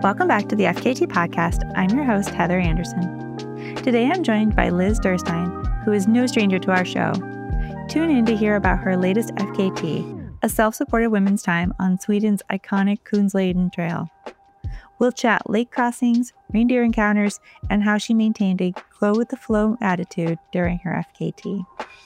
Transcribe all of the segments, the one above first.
Welcome back to the FKT podcast. I'm your host, Heather Anderson. Today I'm joined by Liz Durstein, who is no stranger to our show. Tune in to hear about her latest FKT, a self-supported women's time on Sweden's iconic Kungsleden Trail. We'll chat lake crossings, reindeer encounters, and how she maintained a go-with-the-flow attitude during her FKT.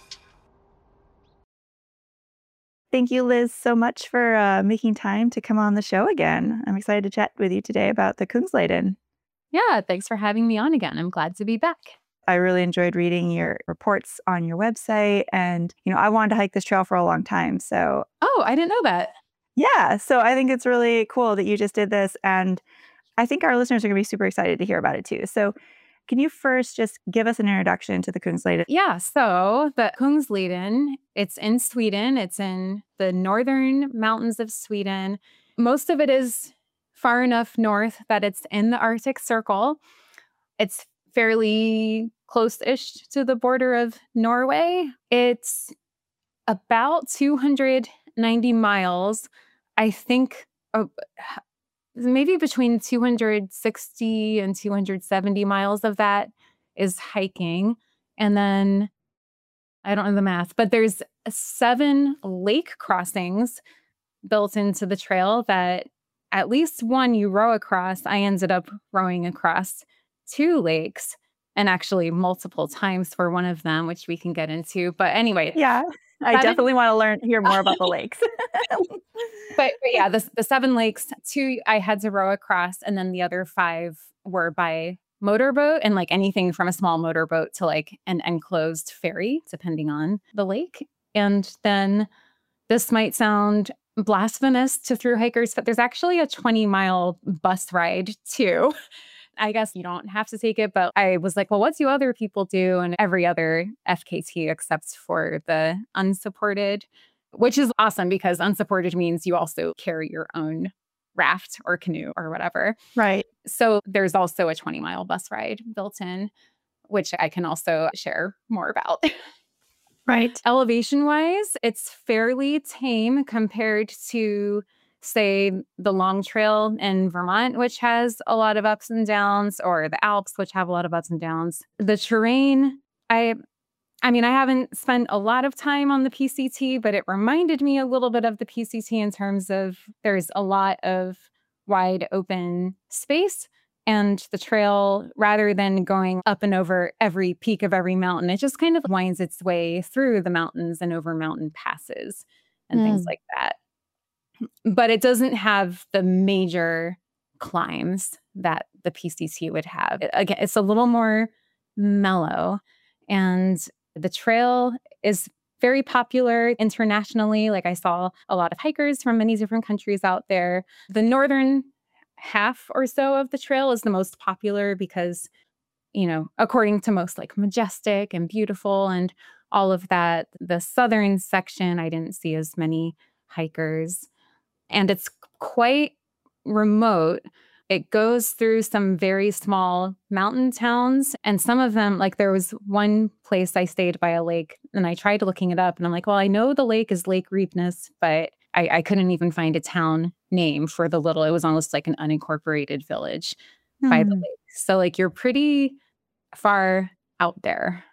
Thank you, Liz, so much for making time to come on the show again. I'm excited to chat with you today about the Kungsleden. Yeah, thanks for having me on again. I'm glad to be back. I really enjoyed reading your reports on your website. And, I wanted to hike this trail for a long time. So, oh, I didn't know that. Yeah. So I think it's really cool that you just did this. And I think our listeners are going to be super excited to hear about it too. So can you first just give us an introduction to the Kungsleden? Yeah. So the Kungsleden, it's in Sweden. It's in the northern mountains of Sweden. Most of it is far enough north that it's in the Arctic Circle. It's fairly close-ish to the border of Norway. It's about 290 miles. I think maybe between 260 and 270 miles of that is hiking. And then I don't know the math, but there's 7 lake crossings built into the trail that at least one you row across. I ended up rowing across 2 lakes, and actually multiple times for one of them, which we can get into. But anyway. Yeah, I definitely want to hear more about the lakes. But yeah, the 7 lakes, 2 I had to row across, and then the other 5 were by motorboat, and like anything from a small motorboat to like an enclosed ferry, depending on the lake. And then this might sound blasphemous to thru hikers, but there's actually a 20-mile bus ride too. I guess you don't have to take it, but I was like, well, what do other people do? And every other FKT except for the unsupported, which is awesome because unsupported means you also carry your own raft or canoe or whatever. Right. So there's also a 20-mile bus ride built in, which I can also share more about. Right. Elevation-wise, it's fairly tame compared to, say, the Long Trail in Vermont, which has a lot of ups and downs, or the Alps, which have a lot of ups and downs. The terrain, I mean, I haven't spent a lot of time on the PCT, but it reminded me a little bit of the PCT in terms of there's a lot of wide open space. And the trail, rather than going up and over every peak of every mountain, it just kind of winds its way through the mountains and over mountain passes and things like that. But it doesn't have the major climbs that the PCT would have. Again, it's a little more mellow. And the trail is very popular internationally. Like I saw a lot of hikers from many different countries out there. The northern half or so of the trail is the most popular because, according to most, like majestic and beautiful and all of that. The southern section, I didn't see as many hikers. And it's quite remote. It goes through some very small mountain towns. And some of them, like there was one place I stayed by a lake and I tried looking it up. And I'm like, well, I know the lake is Lake Reepness, but I couldn't even find a town name for the little, it was almost like an unincorporated village by the lake. So like you're pretty far out there.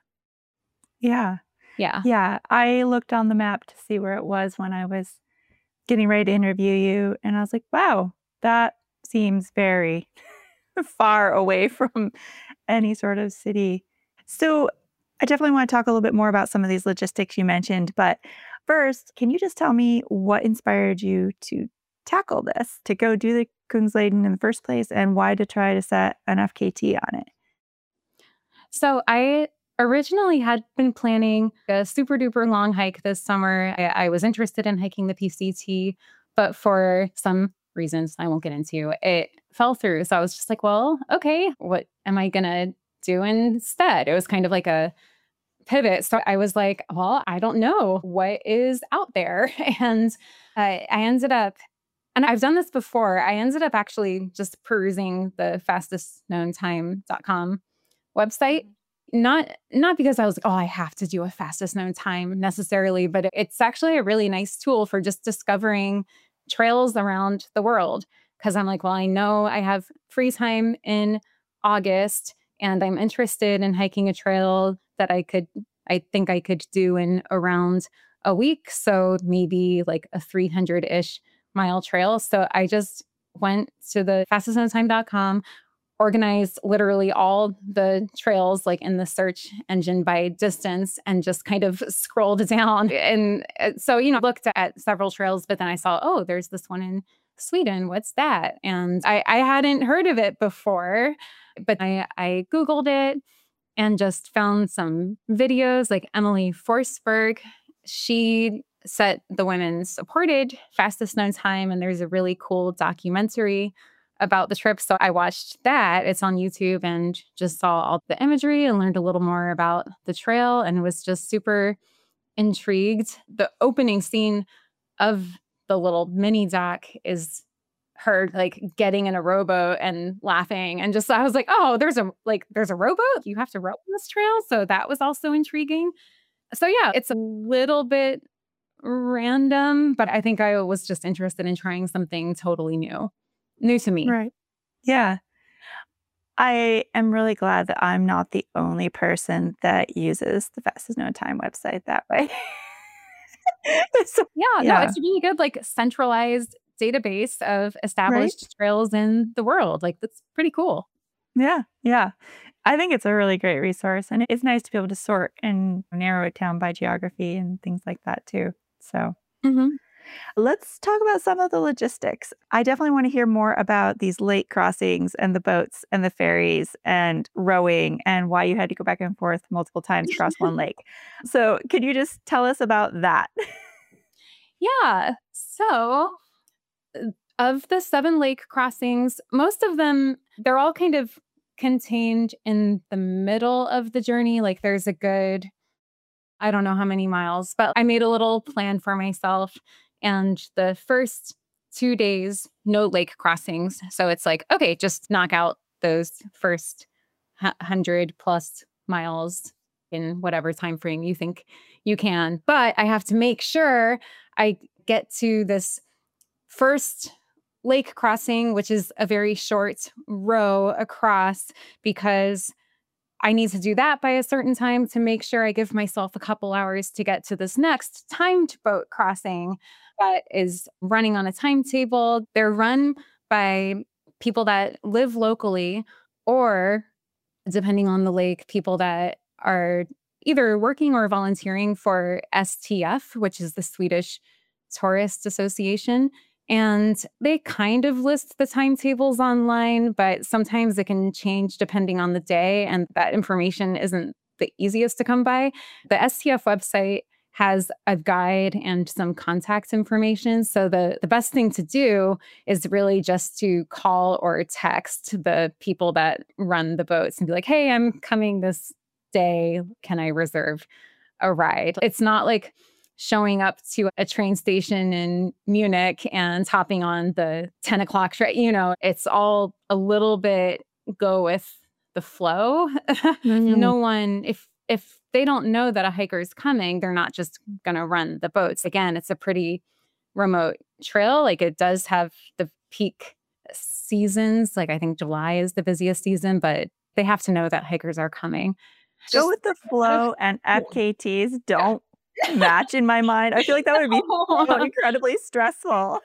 Yeah. Yeah. Yeah. I looked on the map to see where it was when I was getting ready to interview you. And I was like, wow, that seems very far away from any sort of city. So I definitely want to talk a little bit more about some of these logistics you mentioned. But first, can you just tell me what inspired you to tackle this, to go do the Kungsleden in the first place, and why to try to set an FKT on it? So I originally had been planning a super duper long hike this summer. I was interested in hiking the PCT, but for some reasons I won't get into, it fell through. So I was just like, well, okay, what am I going to do instead? It was kind of like a pivot. So I was like, well, I don't know what is out there. And I ended up, and I've done this before, I ended up actually just perusing the fastestknowntime.com website. Not because I was like, oh, I have to do a fastest known time necessarily, but it's actually a really nice tool for just discovering trails around the world. because I'm like, well, I know I have free time in August and I'm interested in hiking a trail that I think I could do in around a week. So maybe like a 300-ish mile trail. So I just went to the fastestknowntime.com, organized literally all the trails like in the search engine by distance, and just kind of scrolled down. And so, looked at several trails, but then I saw, oh, there's this one in Sweden. What's that? And I hadn't heard of it before, but I Googled it and just found some videos like Emily Forsberg. She set the women supported fastest known time, and there's a really cool documentary about the trip. So I watched that. It's on YouTube, and just saw all the imagery and learned a little more about the trail and was just super intrigued. The opening scene of the little mini doc is her like getting in a rowboat and laughing, and just I was like, oh, there's a rowboat. You have to row on this trail. So that was also intriguing. So yeah, it's a little bit random, but I think I was just interested in trying something totally new to me. Right. Yeah. I am really glad that I'm not the only person that uses the fastest known time website that way. So, Yeah, no, yeah. it's a really good like centralized database of Right. established trails in the world. Like that's pretty cool. Yeah. Yeah. I think it's a really great resource, and it's nice to be able to sort and narrow it down by geography and things like that too. So Hmm. let's talk about some of the logistics. I definitely want to hear more about these lake crossings and the boats and the ferries and rowing and why you had to go back and forth multiple times across one lake. So, could you just tell us about that? Yeah. So of the 7 lake crossings, most of them, they're all kind of contained in the middle of the journey. Like there's a good, I don't know how many miles, but I made a little plan for myself. And the first 2 days, no lake crossings. So it's like, okay, just knock out those first 100+ miles in whatever time frame you think you can. But I have to make sure I get to this first lake crossing, which is a very short row across, because I need to do that by a certain time to make sure I give myself a couple hours to get to this next timed boat crossing that is running on a timetable. They're run by people that live locally, or depending on the lake, people that are either working or volunteering for STF, which is the Swedish Tourist Association. And they kind of list the timetables online, but sometimes it can change depending on the day. And that information isn't the easiest to come by. The STF website has a guide and some contact information. So the best thing to do is really just to call or text the people that run the boats and be like, hey, I'm coming this day. Can I reserve a ride? It's not like showing up to a train station in Munich and hopping on the 10 o'clock train. It's all a little bit go with the flow. Mm, No one, if they don't know that a hiker is coming, they're not just going to run the boats. Again, it's a pretty remote trail. Like it does have the peak seasons. Like I think July is the busiest season, but they have to know that hikers are coming. go Just with the flow, and FKTs don't match in my mind. I feel like that would be so incredibly stressful.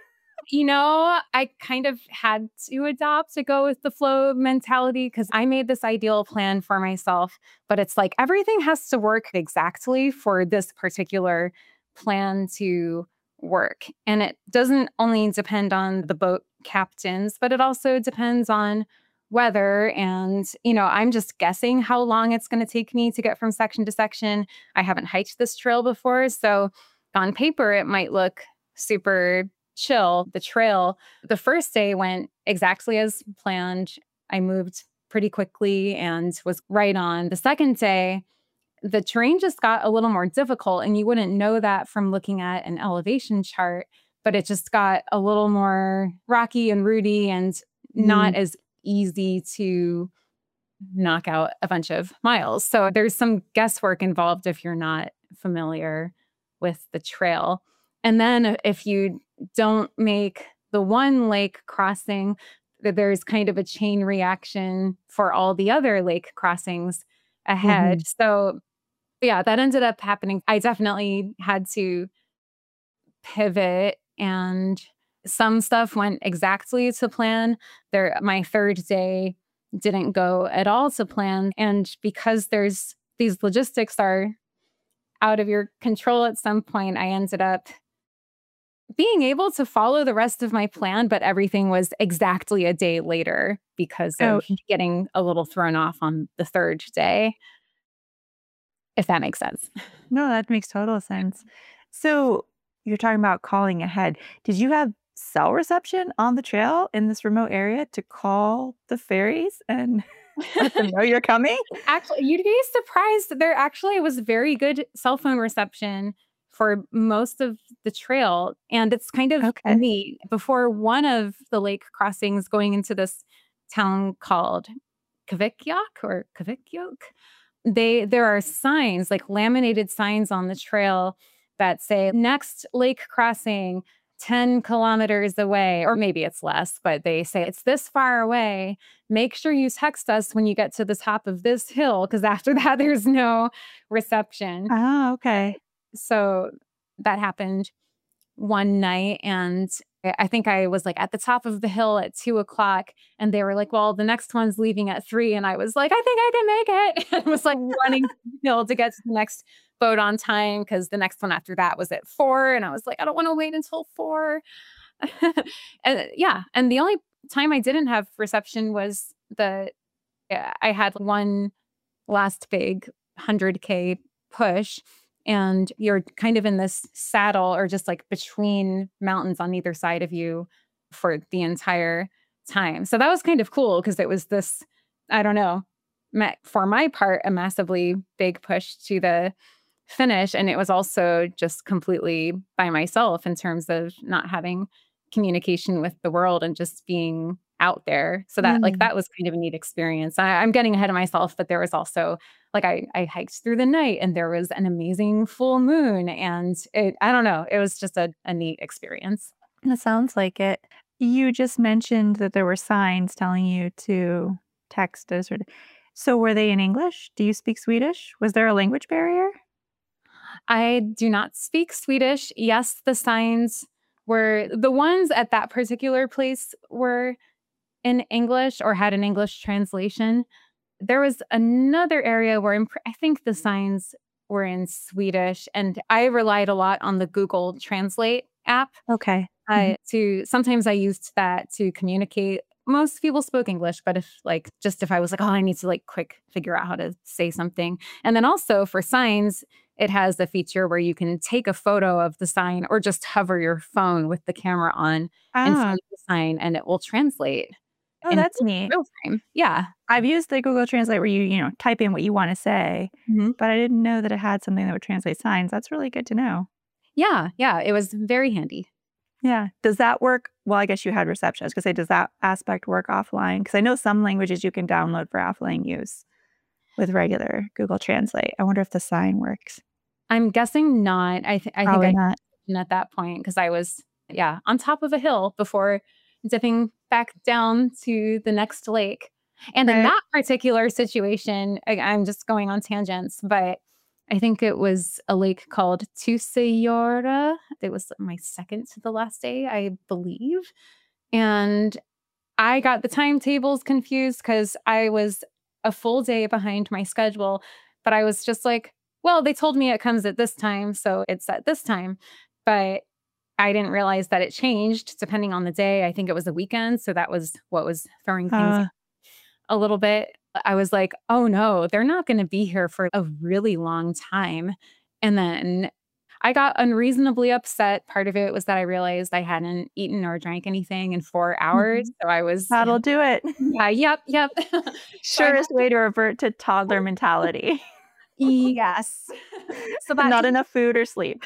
I kind of had to adopt to go with the flow mentality because I made this ideal plan for myself, but it's like everything has to work exactly for this particular plan to work. And it doesn't only depend on the boat captains, but it also depends on weather. And, I'm just guessing how long it's going to take me to get from section to section. I haven't hiked this trail before. So on paper, it might look super chill. The trail, the first day went exactly as planned. I moved pretty quickly and was right on. The second day, the terrain just got a little more difficult, and you wouldn't know that from looking at an elevation chart, but it just got a little more rocky and rooty and not Mm. as easy to knock out a bunch of miles. So there's some guesswork involved if you're not familiar with the trail. And then if you don't make the one lake crossing, that there's kind of a chain reaction for all the other lake crossings ahead. Mhm. So yeah, that ended up happening. I definitely had to pivot, and some stuff went exactly to plan. My third day didn't go at all to plan. And because there's these logistics are out of your control at some point, I ended up being able to follow the rest of my plan, but everything was exactly a day later because Oh, of getting a little thrown off on the third day, if that makes sense. no, that makes total sense. So you're talking about calling ahead. Did you have cell reception on the trail in this remote area to call the ferries and let them know you're coming? Actually, you'd be surprised. There actually was very good cell phone reception for most of the trail. And it's kind of Okay. neat. Before one of the lake crossings going into this town called Kavikyok, there are signs, like laminated signs on the trail that say next lake crossing 10 kilometers away, or maybe it's less, but they say it's this far away. Make sure you text us when you get to the top of this hill, because after that, there's no reception. Oh, okay. So that happened one night, and I think I was like at the top of the hill at 2 o'clock, and they were like, well, the next one's leaving at 3. And I was like, I think I can make it. And was like running the hill to get to the next boat on time because the next one after that was at 4. And I was like, I don't want to wait until 4. And yeah. And the only time I didn't have reception was I had one last big 100K push, and you're kind of in this saddle or just like between mountains on either side of you for the entire time. So that was kind of cool because it was this, I don't know, for my part, a massively big push to the finish. And it was also just completely by myself in terms of not having communication with the world and just being out there. So Mm. that was kind of a neat experience. I'm getting ahead of myself, but there was also like I hiked through the night and there was an amazing full moon, and I don't know, it was just a neat experience. That sounds like it. You just mentioned that there were signs telling you to text us so were they in English? Do you speak Swedish? Was there a language barrier? I do not speak Swedish. Yes, the signs were the ones at that particular place were in English or had an English translation. There was another area where I think the signs were in Swedish, and I relied a lot on the Google Translate app. Okay. Mhm. To sometimes I used that to communicate. Most people spoke English, but if I was like, oh, I need to like quick figure out how to say something. And then also for signs, it has a feature where you can take a photo of the sign or just hover your phone with the camera on in front Ah. of the sign, and it will translate Oh, in that's neat. real time. Yeah. I've used the Google Translate where you type in what you wanna say, Mhm. but I didn't know that it had something that would translate signs. That's really good to know. Yeah, yeah, it was very handy. Yeah. Does that work well, I guess you had reception. I was gonna say, does that aspect work offline? Because I know some languages you can download for offline use with regular Google Translate. I wonder if the sign works. I'm guessing not. I think Probably I not. at that point because I was, yeah, on top of a hill before dipping back down to the next lake. And in Right. that particular situation, I'm just going on tangents, but I think it was a lake called Tusayora. It was my second to the last day, I believe. And I got the timetables confused because I was a full day behind my schedule, but I was just like, well, they told me it comes at this time, so it's at this time. But I didn't realize that it changed depending on the day. I think it was a weekend, so that was what was throwing things Uh, a little bit. I was like, oh no, they're not going to be here for a really long time. And then I got unreasonably upset. Part of it was that I realized I hadn't eaten or drank anything in 4 hours. mhm. So I was, That'll do it. yeah, yep. So I had, Surest way to revert to toddler mentality. yes. So that Not did, enough food or sleep.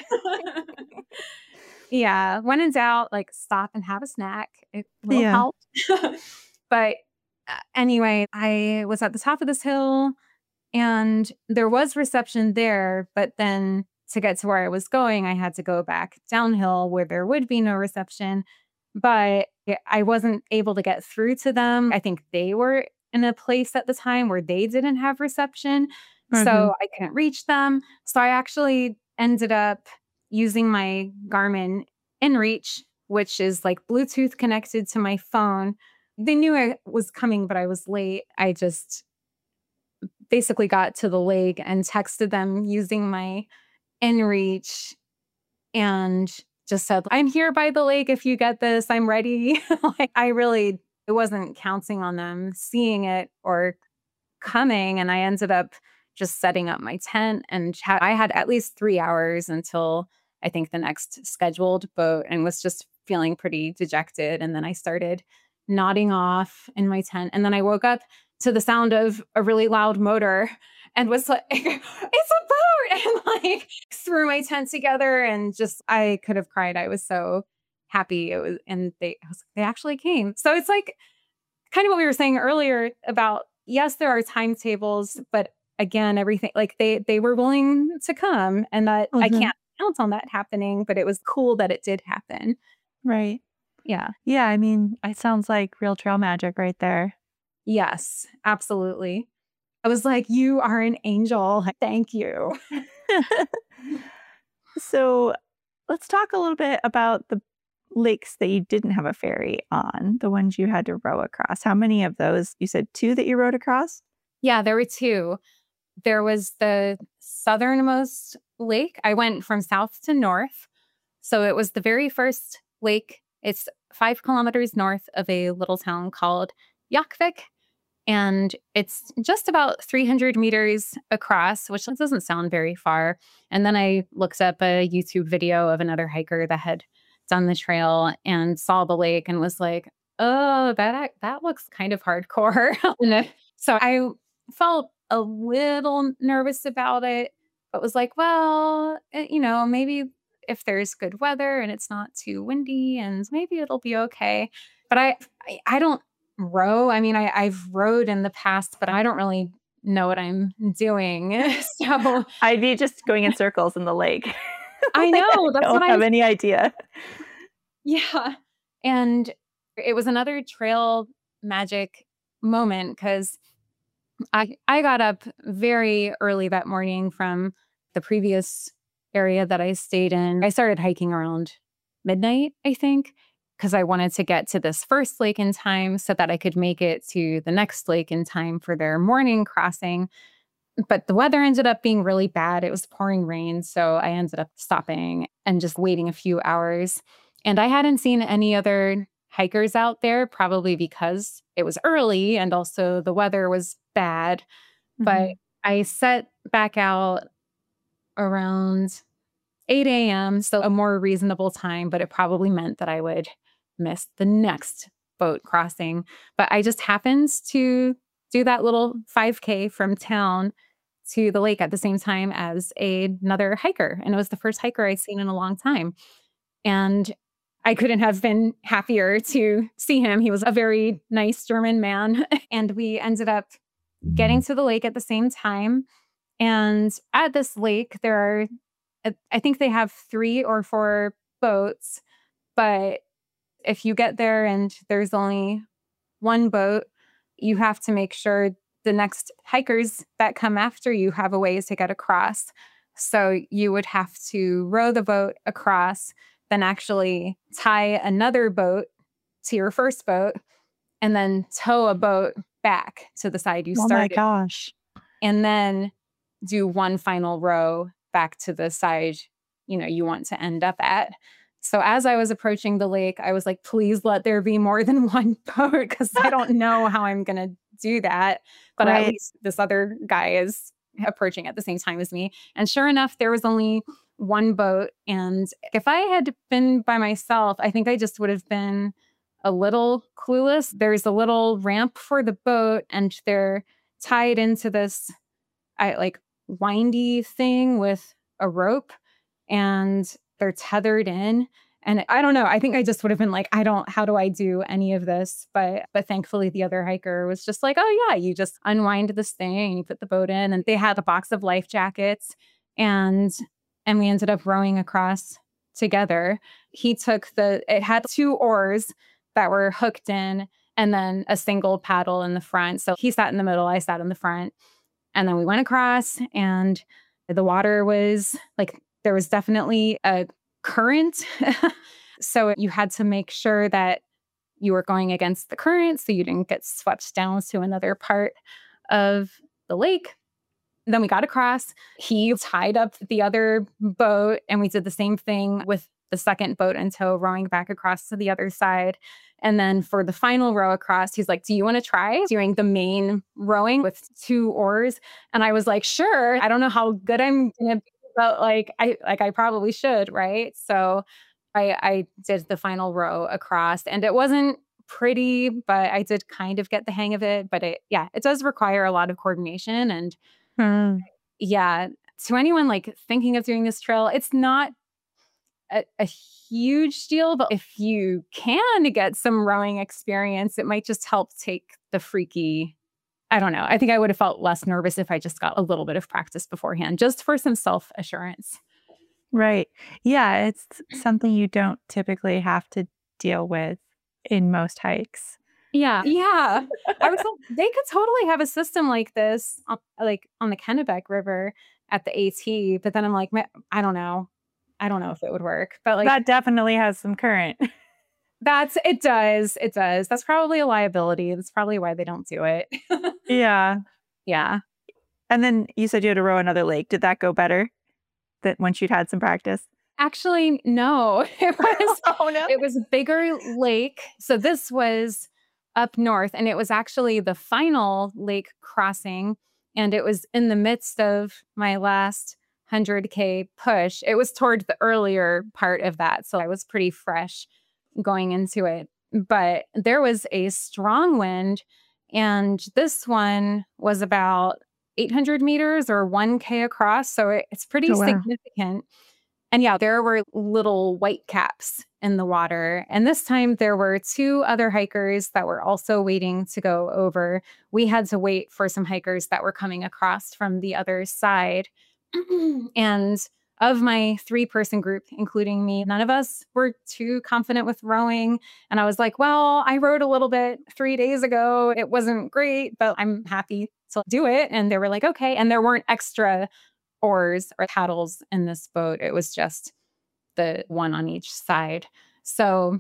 yeah, when in doubt, like stop and have a snack. It will Yeah. help. But anyway, I was at the top of this hill and there was reception there, but then to get to where I was going, I had to go back downhill where there would be no reception. but I wasn't able to get through to them. I think they were in a place at the time where they didn't have reception. Mhm. So I couldn't reach them. So I actually ended up using my Garmin InReach, which is like Bluetooth connected to my phone. They knew I was coming, but I was late. I just basically got to the lake and texted them using my InReach and just said, I'm here by the lake. If you get this, I'm ready. Like, I wasn't counting on them seeing it or coming. And I ended up just setting up my tent and I had at least 3 hours until I think the next scheduled boat and was just feeling pretty dejected. And then I started nodding off in my tent. And then I woke up to the sound of a really loud motor and was like, it's a boat, and like threw my tent together and just, I could have cried. I was so happy. It was, and they actually came. So it's like kind of what we were saying earlier about, yes, there are timetables, but again, everything like they were willing to come, and that I Mhm. can't count on that happening, but it was cool that it did happen. Right. Yeah. Yeah, I mean, it sounds like real trail magic right there. Yes, absolutely. I was like, you are an angel. Thank you. So, let's talk a little bit about the lakes that you didn't have a ferry on, the ones you had to row across. How many of those? You said 2 that you rowed across? Yeah, there were two. There was the southernmost lake. I went from south to north. So it was the very first lake. It's 5 kilometers north of a little town called Yakvik. And it's just about 300 meters across, which doesn't sound very far. And then I looked up a YouTube video of another hiker that had done the trail and saw the lake and was like, oh, that looks kind of hardcore. And so I felt a little nervous about it, but was like, well, maybe if there's good weather and it's not too windy and maybe it'll be okay. But I don't row. I mean, I've rowed in the past, but I don't really know what I'm doing. So I'd be just going in circles in the lake. I Like, I know that's what don't have any idea. yeah. And it was another trail magic moment because I got up very early that morning from the previous area that I stayed in. I started hiking around midnight, I think, because I wanted to get to this first lake in time so that I could make it to the next lake in time for their morning crossing. But the weather ended up being really bad. It was pouring rain. So I ended up stopping and just waiting a few hours. And I hadn't seen any other hikers out there, probably because it was early and also the weather was bad. But Mhm. I set back out around 8 a.m., so a more reasonable time, but it probably meant that I would miss the next boat crossing. But I just happened to do that little 5K from town to the lake at the same time as another hiker. And it was the first hiker I'd seen in a long time. And I couldn't have been happier to see him. He was a very nice German man. And we ended up getting to the lake at the same time. And at this lake, there are, I think they have 3 or 4 boats. But if you get there and there's only one boat, you have to make sure the next hikers that come after you have a ways to get across. So you would have to row the boat across, then actually tie another boat to your first boat, and then tow a boat back to the side you Oh my started, gosh. and then do one final row back to the side, you want to end up at. So as I was approaching the lake, I was like, please let there be more than one boat because I don't know how I'm going to do that. But at Right. least this other guy is approaching at the same time as me. And sure enough, there was only one boat. And if I had been by myself, I think I just would have been a little clueless. There's a little ramp for the boat, and they're tied into this like windy thing with a rope, and they're tethered in. And I don't know. I think I just would have been like, how do I do any of this? But thankfully the other hiker was just like, oh yeah, you just unwind this thing and you put the boat in. And they had a box of life jackets, and we ended up rowing across together. It had 2 oars that were hooked in and then a single paddle in the front. So he sat in the middle, I sat in the front. And then we went across, and the water was like, there was definitely a current. So you had to make sure that you were going against the current so you didn't get swept down to another part of the lake. Then we got across. He tied up the other boat, and we did the same thing with the second boat in tow, rowing back across to the other side. And then for the final row across, he's like, do you want to try doing the main rowing with 2 oars? And I was like, sure. I don't know how good I'm going to be, but I probably should, right? So I did the final row across, and it wasn't pretty, but I did kind of get the hang of it. But it does require a lot of coordination. And yeah, to anyone like thinking of doing this trail, it's not a huge deal, but if you can get some rowing experience, it might just help take the freaky. I don't know. I think I would have felt less nervous if I just got a little bit of practice beforehand, just for some self-assurance. Right. Yeah, it's something you don't typically have to deal with in most hikes. Yeah. I was like, they could totally have a system like this, like on the Kennebec River at the AT. But then I'm like, I don't know. I don't know if it would work. But like, that definitely has some current. It does. That's probably a liability. That's probably why they don't do it. Yeah. And then you said you had to row another lake. Did that go better? That once you'd had some practice? Actually, no. It was no. It was a bigger lake. So this was up north, and it was actually the final lake crossing, and it was in the midst of my last 100K push. It was toward the earlier part of that, so I was pretty fresh going into it. But there was a strong wind, and this one was about 800 meters or 1K across, so it's pretty significant. And yeah, there were little white caps in the water. And this time there were 2 other hikers that were also waiting to go over. We had to wait for some hikers that were coming across from the other side. And of my 3-person group, including me, none of us were too confident with rowing. And I was like, well, I rowed a little bit 3 days ago. It wasn't great, but I'm happy to do it. And they were like, okay. And there weren't extra oars or paddles in this boat. It was just the one on each side. So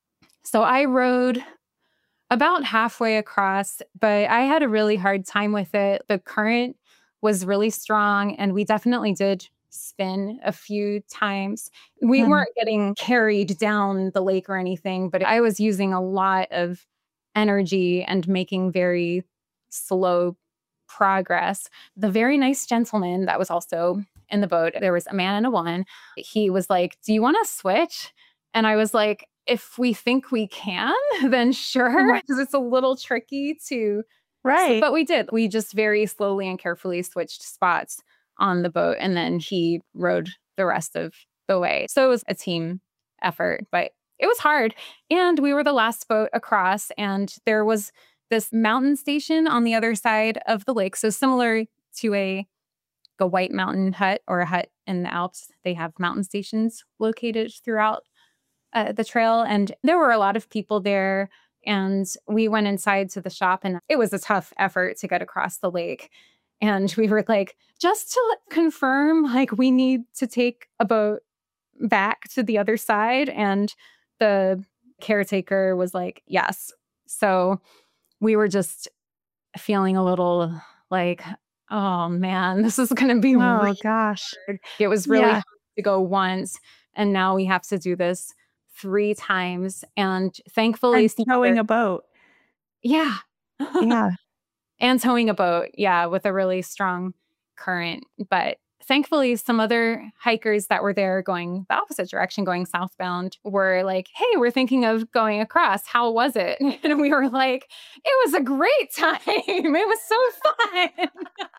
I rowed about halfway across, but I had a really hard time with it. The current was really strong, and we definitely did spin a few times. We weren't getting carried down the lake or anything, but I was using a lot of energy and making very slow progress. The very nice gentleman that was also in the boat, there was a man and a woman. He was like, do you want to switch? And I was like, if we think we can, then sure, because it's a little tricky to. Right. But we did. We just very slowly and carefully switched spots on the boat, and then he rowed the rest of the way. So it was a team effort, but it was hard. And we were the last boat across, and there was this mountain station on the other side of the lake. So similar to a white mountain hut or a hut in the Alps, they have mountain stations located throughout the trail. And there were a lot of people there. And we went inside to the shop, and it was a tough effort to get across the lake. And we were like, just to confirm, like, we need to take a boat back to the other side. And the caretaker was like, yes. So we were just feeling a little like, oh man, this is going to be really gosh. hard. It was really hard to go once, and now we have to do this 3 times. And thankfully, towing a boat. Yeah. Yeah. And towing a boat, with a really strong current. But thankfully, some other hikers that were there going the opposite direction, going southbound, were like, hey, we're thinking of going across. How was it? And we were like, it was a great time. It was so fun.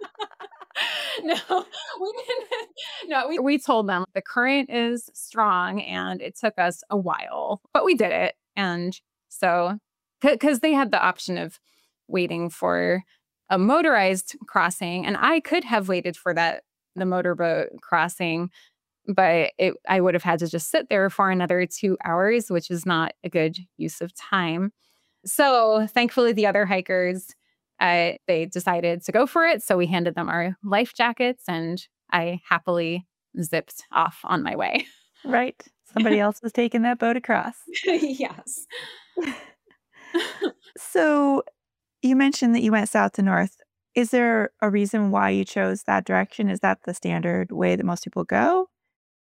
No, we didn't. No, we told them the current is strong, and it took us a while, but we did it. And so, because they had the option of waiting for a motorized crossing, and I could have waited for the motorboat crossing, but I would have had to just sit there for another 2 hours, which is not a good use of time. So thankfully, the other hikers, they decided to go for it. So we handed them our life jackets and I happily zipped off on my way. Right. Somebody else was taking that boat across. Yes. So you mentioned that you went south to north. Is there a reason why you chose that direction? Is that the standard way that most people go?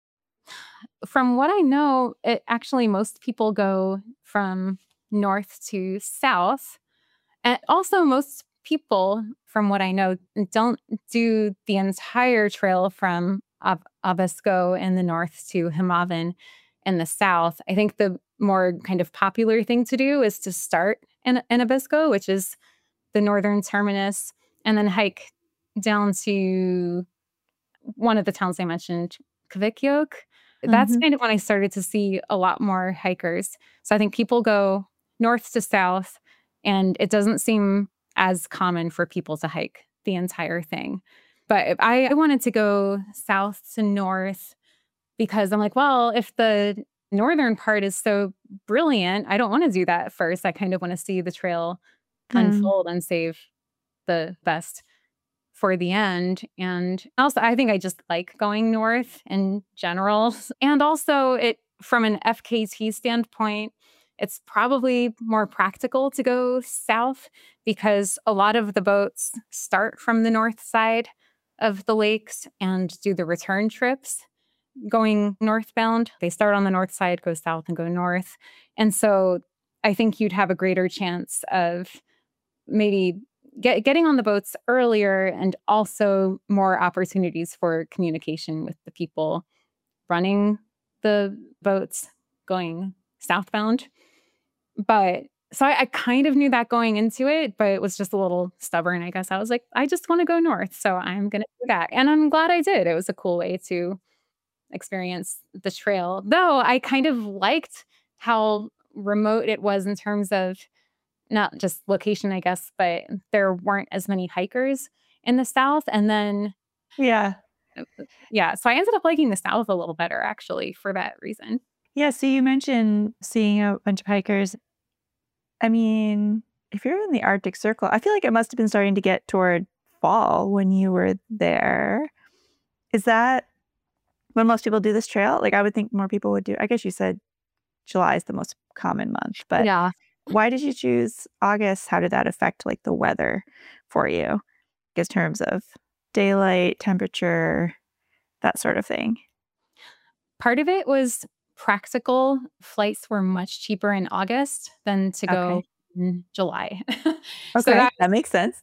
From what I know, it actually most people go from north to south. And also, most people, from what I know, don't do the entire trail from Abisko in the north to Himavan in the south. I think the more kind of popular thing to do is to start in Abisko, which is the northern terminus, and then hike down to one of the towns I mentioned, Kvikyok. That's Mhm. kind of when I started to see a lot more hikers. So I think people go north to south, and it doesn't seem as common for people to hike the entire thing. But if I wanted to go south to north because I'm like, well, if the northern part is so brilliant, I don't want to do that first. I kind of want to see the trail Mm. unfold and save the best for the end. And also, I think I just like going north in general. And also, it from an FKT standpoint, it's probably more practical to go south because a lot of the boats start from the north side of the lakes and do the return trips going northbound. They start on the north side, go south, and go north. And so I think you'd have a greater chance of maybe getting on the boats earlier and also more opportunities for communication with the people running the boats going southbound. But so I kind of knew that going into it, but it was just a little stubborn, I guess. I was like, I just want to go north. So I'm going to do that. And I'm glad I did. It was a cool way to experience the trail. Though I kind of liked how remote it was in terms of not just location, I guess, but there weren't as many hikers in the South. And then, Yeah. yeah, so I ended up liking the South a little better actually for that reason. Yeah, so you mentioned seeing a bunch of hikers. I mean, if you're in the Arctic Circle, I feel like it must have been starting to get toward fall when you were there. Is that when most people do this trail? Like, I would think more people would do I guess you said July is the most common month, but Yeah. why did you choose August? How did that affect, like, the weather for you in terms of daylight, temperature, that sort of thing? Part of it was practical. Flights were much cheaper in August than to go Okay. in July. So Okay, that that makes sense.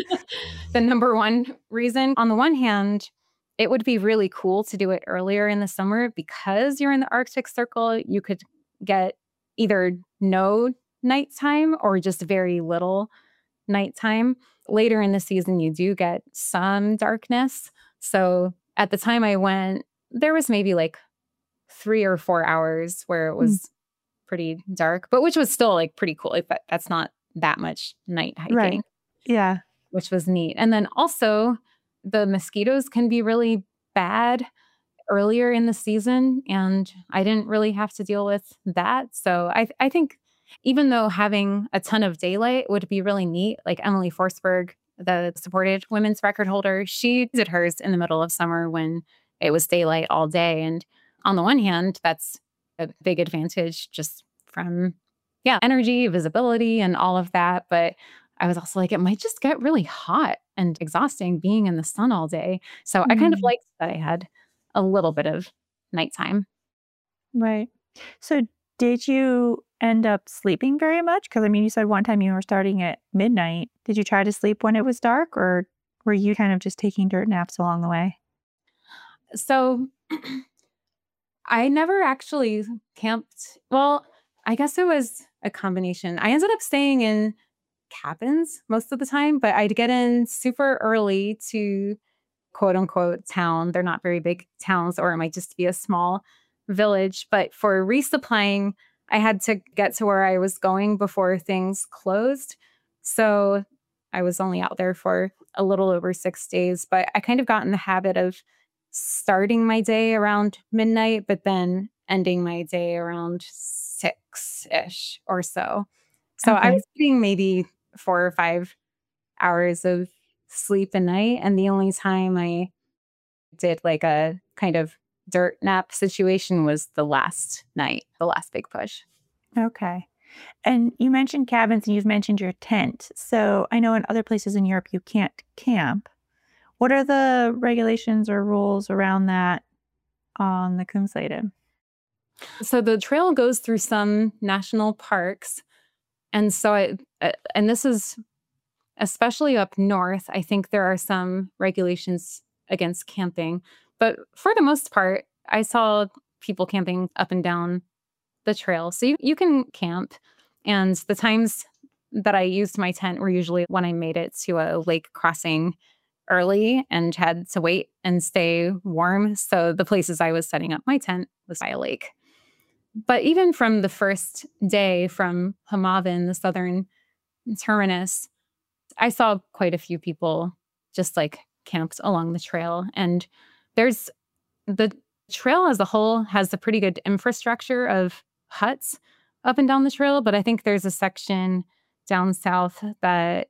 the number one reason. On the one hand, it would be really cool to do it earlier in the summer because you're in the Arctic Circle. You could get either no nighttime or just very little nighttime. Later in the season, you do get some darkness. So at the time I went, there was maybe like 3 or 4 hours where it Mm, was pretty dark, but which was still like pretty cool. Like that's not that much night hiking, right. Yeah. which was neat. And then also, the mosquitoes can be really bad earlier in the season, and I didn't really have to deal with that. So I think even though having a ton of daylight would be really neat, like Emily Forsberg, the supported women's record holder, she did hers in the middle of summer when it was daylight all day. And on the one hand, that's a big advantage just from, yeah, energy, visibility, and all of that. But I was also like, it might just get really hot and exhausting being in the sun all day. So I kind of Mm, liked that I had a little bit of nighttime. right. So did you end up sleeping very much? Because I mean, you said one time you were starting at midnight. Did you try to sleep when it was dark, or were you kind of just taking dirt naps along the way? So I never actually camped. Well, I guess it was a combination. I ended up staying in cabins most of the time, but I'd get in super early to quote unquote town. They're not very big towns, or it might just be a small village. But for resupplying, I had to get to where I was going before things closed. So I was only out there for a little over 6 days, but I kind of got in the habit of starting my day around midnight, but then ending my day around 6-ish or so. So I Okay. was getting maybe 4 or 5 hours of sleep a night. And the only time I did like a kind of dirt nap situation was the last night, the last big push. Okay. And you mentioned cabins and you've mentioned your tent. So I know in other places in Europe you can't camp. What are the regulations or rules around that on the Kungsleden? So the trail goes through some national parks. And so and this is especially up north, I think there are some regulations against camping. But for the most part, I saw people camping up and down the trail. So you can camp. And the times that I used my tent were usually when I made it to a lake crossing early and had to wait and stay warm. So the places I was setting up my tent was by a lake. But even from the first day from Hamavan, the southern terminus, I saw quite a few people just like camped along the trail. And there's the trail as a whole has a pretty good infrastructure of huts up and down the trail. But I think there's a section down south that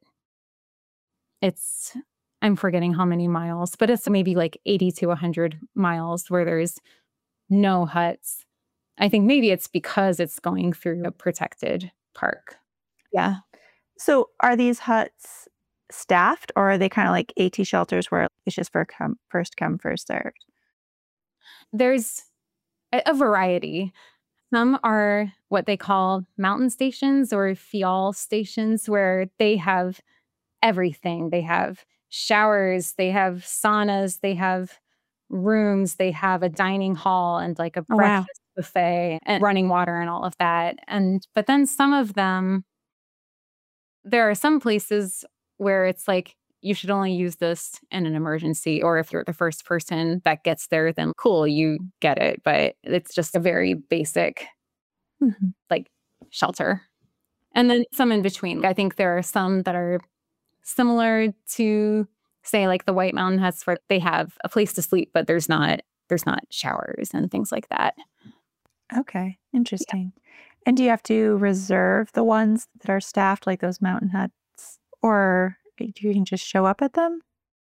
it's, I'm forgetting how many miles, but it's maybe like 80 to 100 miles where there's no huts. I think maybe it's because it's going through a protected park. Yeah. So are these huts staffed or are they kind of like AT shelters where it's just for first come, first served? There's a variety. Some are what they call mountain stations or fial stations where they have everything. They have showers, they have saunas, they have rooms, they have a dining hall and like a Oh, wow. breakfast buffet and running water and all of that. And but then some of them, there are some places where it's like you should only use this in an emergency, or if you're the first person that gets there, then cool, you get it. But it's just a very basic Mhm. like shelter. And then some in between. I think there are some that are similar to say like the White Mountain huts where they have a place to sleep, but there's not showers and things like that. Okay, Yeah. interesting. And do you have to reserve the ones that are staffed, like those mountain huts, or you can just show up at them?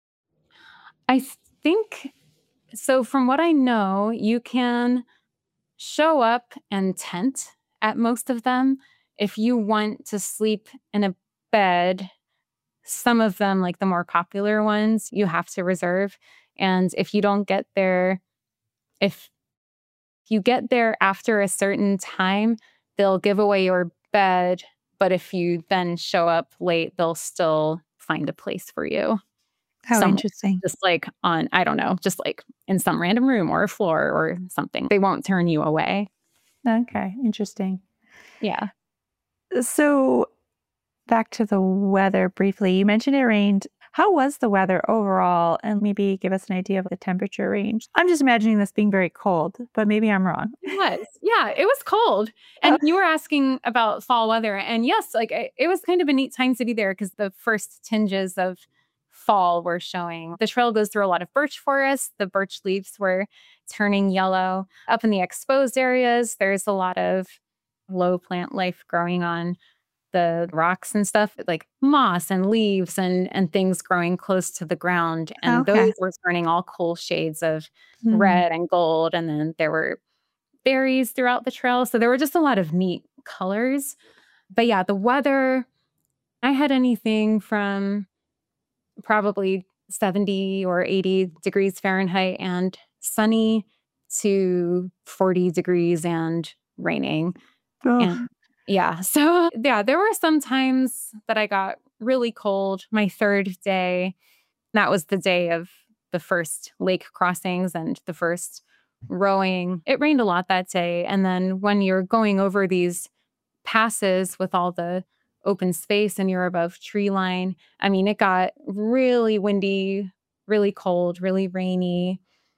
I think so. From what I know, you can show up and tent at most of them. If you want to sleep in a bed, some of them, like the more popular ones, you have to reserve. And if you don't get there, if you get there after a certain time, they'll give away your bed. But if you then show up late, they'll still find a place for you How somewhere. interesting. Just like on, I don't know, just like in some random room or a floor or something. They won't turn you away. Okay, interesting. Yeah. So back to the weather briefly. You mentioned it rained. How was the weather overall? And maybe give us an idea of the temperature range. I'm just imagining this being very cold, but maybe I'm wrong. It was. Yeah, it was cold. Oh, And you were asking about fall weather. And yes, like it was kind of a neat time to be there because the first tinges of fall were showing. The trail goes through a lot of birch forests. The birch leaves were turning yellow. Up in the exposed areas, there's a lot of low plant life growing on the rocks and stuff, like moss and leaves and things growing close to the ground. And those okay. were turning all cool shades of Hmm. red and gold. And then there were berries throughout the trail. So there were just a lot of neat colors. But yeah, the weather, I had anything from probably 70 or 80 degrees Fahrenheit and sunny to 40 degrees and raining. Oh, And yeah, so yeah, there were some times that I got really cold. My third day, that was the day of the first lake crossings and the first rowing. It rained a lot that day. And then when you're going over these passes with all the open space and you're above tree line, I mean, it got really windy, really cold, really rainy.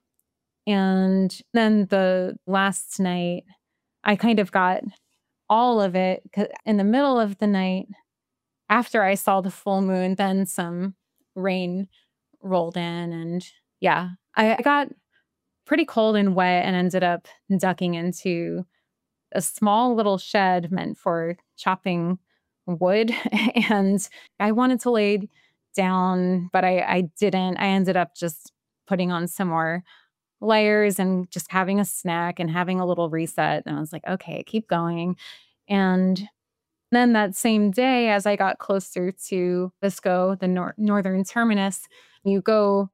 And then the last night, I kind of got all of it 'cause in the middle of the night after I saw the full moon, then some rain rolled in and yeah, I got pretty cold and wet and ended up ducking into a small little shed meant for chopping wood. And I wanted to lay down, but I didn't. I ended up just putting on some more layers and just having a snack and having a little reset. And I was like, okay, keep going. And then that same day, as I got closer to Visco, the northern terminus, you go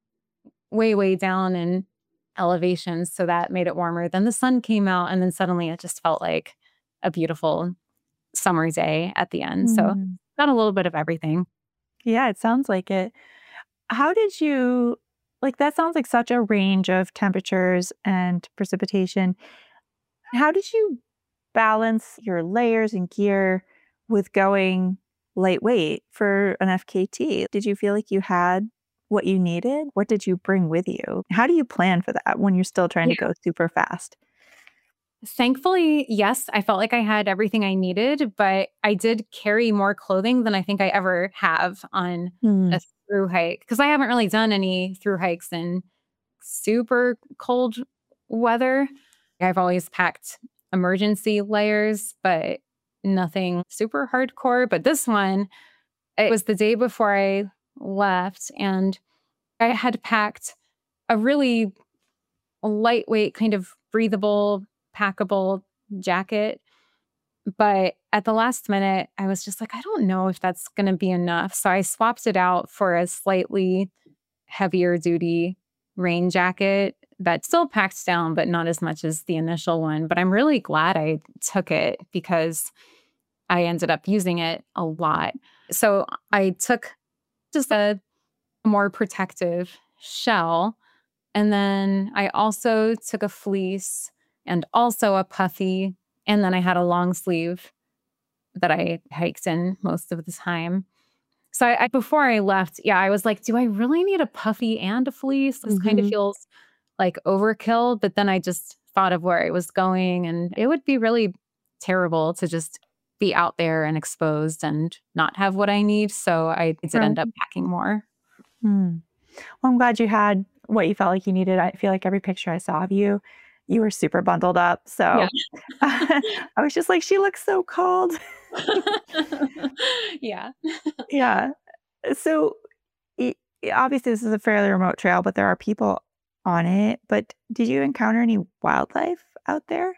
way, way down in elevations. So that made it warmer. Then the sun came out, and then suddenly it just felt like a beautiful summer day at the end. So Mm. got a little bit of everything. Yeah, it sounds like it. How did you like that sounds like such a range of temperatures and precipitation. How did you balance your layers and gear with going lightweight for an FKT? Did you feel like you had what you needed? What did you bring with you? How do you plan for that when you're still trying to go super fast? Thankfully, yes, I felt like I had everything I needed, but I did carry more clothing than I think I ever have on Hmm. a through hike because I haven't really done any through hikes in super cold weather. I've always packed emergency layers, but nothing super hardcore. But this one, it was the day before I left, and I had packed a really lightweight, kind of breathable, packable jacket. But at the last minute, I was just like, I don't know if that's going to be enough. So I swapped it out for a slightly heavier duty rain jacket that still packs down, but not as much as the initial one. But I'm really glad I took it because I ended up using it a lot. So I took just a more protective shell. And then I also took a fleece and also a puffy. And then I had a long sleeve that I hiked in most of the time. So before I left, yeah, I was like, do I really need a puffy and a fleece? This kind of Mhm. feels like overkill. But then I just thought of where I was going, and it would be really terrible to just be out there and exposed and not have what I need. So I did Right. end up packing more. Hmm. Well, I'm glad you had what you felt like you needed. I feel like every picture I saw of you, you were super bundled up. Yeah. So I was just like, she looks so cold. Yeah. Yeah. So i obviously, this is a fairly remote trail, but there are people on it. But did you encounter any wildlife out there?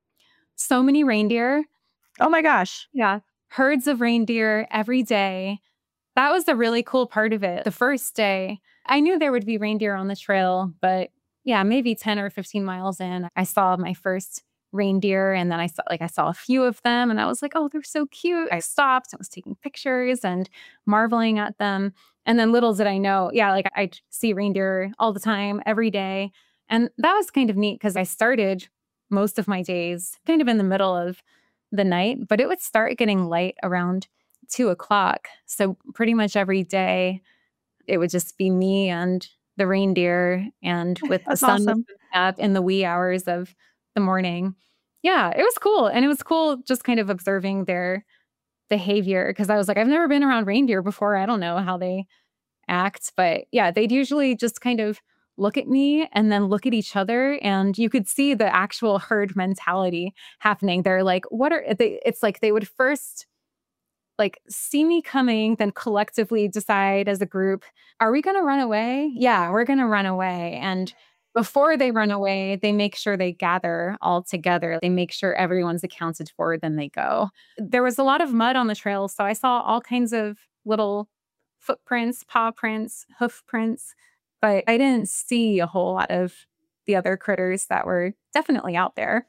So many reindeer. Oh my gosh. Yeah. Herds of reindeer every day. That was the really cool part of it. The first day, I knew there would be reindeer on the trail, but yeah, maybe 10 or 15 miles in, I saw my first reindeer, and then I saw a few of them, and I was like, "Oh, they're so cute." I stopped and was taking pictures and marveling at them. And then little did I know, yeah, like I'd see reindeer all the time every day. And that was kind of neat because I started most of my days kind of in the middle of the night, but it would start getting light around 2 o'clock. So pretty much every day, it would just be me and the reindeer, and with the That's sun awesome. up in the wee hours of the morning. Yeah, it was cool. And it was cool just kind of observing their behavior because I was like, I've never been around reindeer before. I don't know how they act. But yeah, they'd usually just kind of look at me and then look at each other. And you could see the actual herd mentality happening. They're like, what are they? It's like they would first like see me coming, then collectively decide as a group, are we going to run away? Yeah, we're going to run away. And before they run away, they make sure they gather all together. They make sure everyone's accounted for, then they go. There was a lot of mud on the trail, so I saw all kinds of little footprints, paw prints, hoof prints, but I didn't see a whole lot of the other critters that were definitely out there.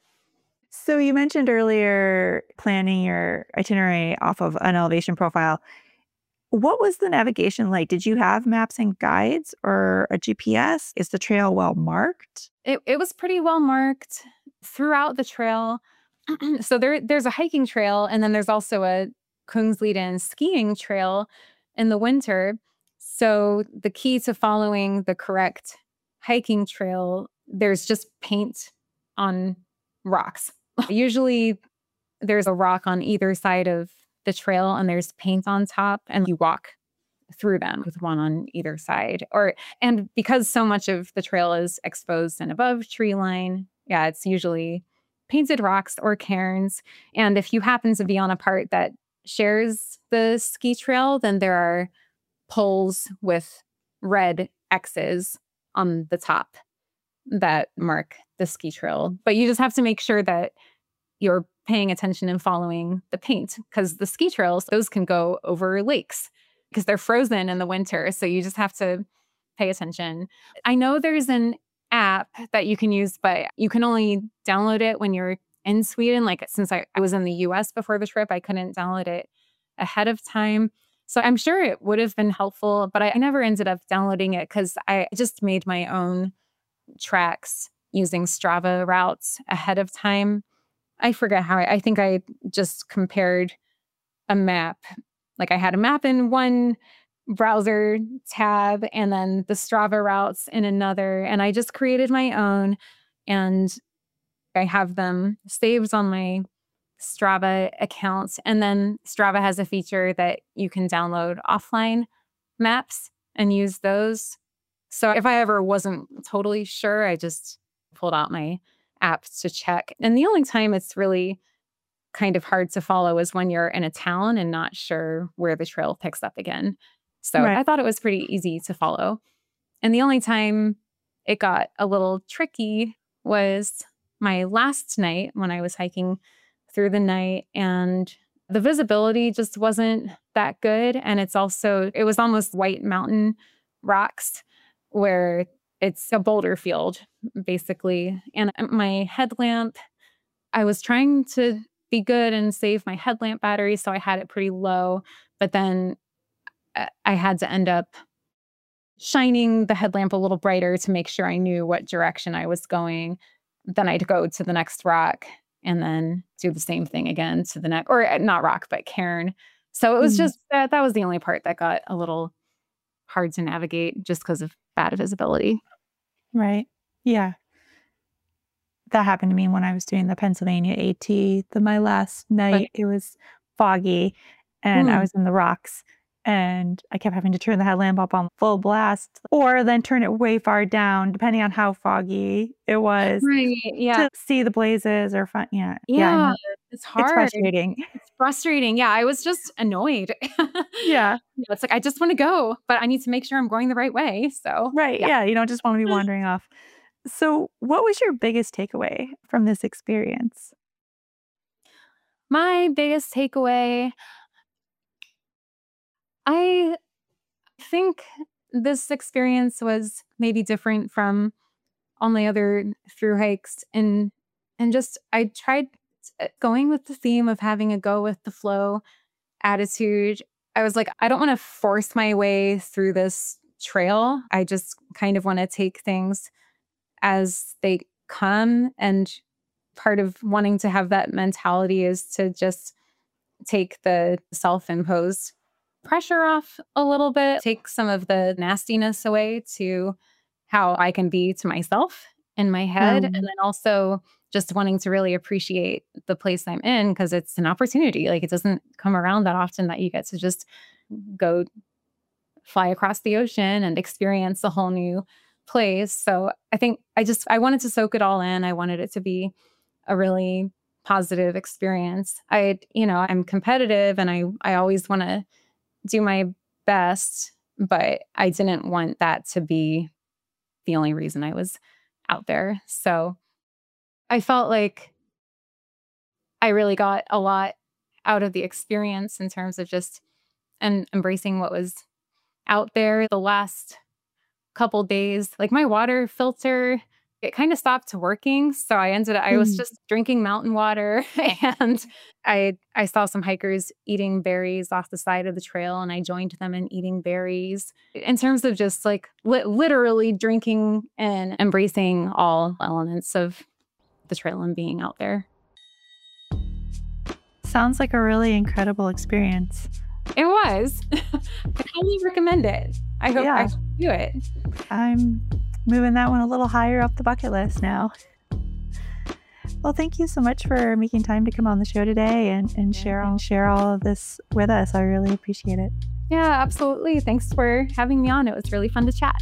So you mentioned earlier planning your itinerary off of an elevation profile. What was the navigation like? Did you have maps and guides or a GPS? Is the trail well marked? It was pretty well marked throughout the trail. So there's a hiking trail, and then there's also a Kungsleden skiing trail in the winter. So the key to following the correct hiking trail, there's just paint on rocks. Usually there's a rock on either side of the trail and there's paint on top, and you walk through them with one on either side. And because so much of the trail is exposed and above tree line, yeah, it's usually painted rocks or cairns. And if you happen to be on a part that shares the ski trail, then there are poles with red X's on the top that mark the ski trail. But you just have to make sure that you're paying attention and following the paint, because the ski trails, those can go over lakes because they're frozen in the winter. So you just have to pay attention. I know there's an app that you can use, but you can only download it when you're in Sweden. Like, since I was in the US before the trip, I couldn't download it ahead of time. So I'm sure it would have been helpful, but I never ended up downloading it because I just made my own tracks using Strava routes ahead of time. I forget how I think I just compared a map. Like, I had a map in one browser tab and then the Strava routes in another. And I just created my own, and I have them saved on my Strava account. And then Strava has a feature that you can download offline maps and use those. So if I ever wasn't totally sure, I just pulled out my app to check. And the only time it's really kind of hard to follow is when you're in a town and not sure where the trail picks up again. So Right. I thought it was pretty easy to follow. And the only time it got a little tricky was my last night when I was hiking through the night, and the visibility just wasn't that good. And it was almost White Mountain rocks, where it's a boulder field, basically. And my headlamp, I was trying to be good and save my headlamp battery, so I had it pretty low. But then I had to end up shining the headlamp a little brighter to make sure I knew what direction I was going. Then I'd go to the next rock and then do the same thing again to the next, or not rock, but cairn. So it was just that was the only part that got a little hard to navigate just because of bad visibility. Right. Yeah. That happened to me when I was doing the Pennsylvania AT. My last night, it was foggy and I was in the rocks, and I kept having to turn the headlamp up on full blast or then turn it way far down, depending on how foggy it was, Right. Yeah. to see the blazes or fun. Yeah. Yeah. I It's hard. It's frustrating. It's frustrating. Yeah. I was just annoyed. Yeah. It's like, I just want to go, but I need to make sure I'm going the right way. So, Right. Yeah. You don't just want to be wandering off. So, what was your biggest takeaway from this experience? my biggest takeaway, I think this experience was maybe different from all my other through hikes, and just I tried going with the theme of having a go with the flow attitude. I was like, I don't want to force my way through this trail. I just kind of want to take things as they come. And part of wanting to have that mentality is to just take the self-imposed pressure off a little bit, take some of the nastiness away to how I can be to myself in my head. And then also just wanting to really appreciate the place I'm in, because it's an opportunity. Like, it doesn't come around that often that you get to just go fly across the ocean and experience a whole new place. So I think I wanted to soak it all in. I wanted it to be a really positive experience. I'm competitive and I always want to do my best, but I didn't want that to be the only reason I was out there. So I felt like I really got a lot out of the experience in terms of just embracing what was out there. The last couple days, like, my water filter, it kind of stopped working. So I was just drinking mountain water, and I saw some hikers eating berries off the side of the trail, and I joined them in eating berries. In terms of just like literally drinking and embracing all elements of the trail and being out there. Sounds like a really incredible experience. It was. I highly recommend it. I hope I do it. I'm moving that one a little higher up the bucket list now. Well, thank you so much for making time to come on the show today and share all of this with us. I really appreciate it. Yeah, absolutely. Thanks for having me on. It was really fun to chat.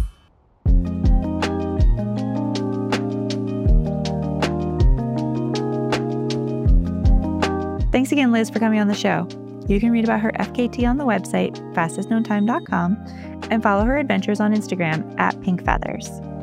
Thanks again, Liz, for coming on the show. You can read about her FKT on the website, fastestknowntime.com, and follow her adventures on Instagram @pinkfeathers.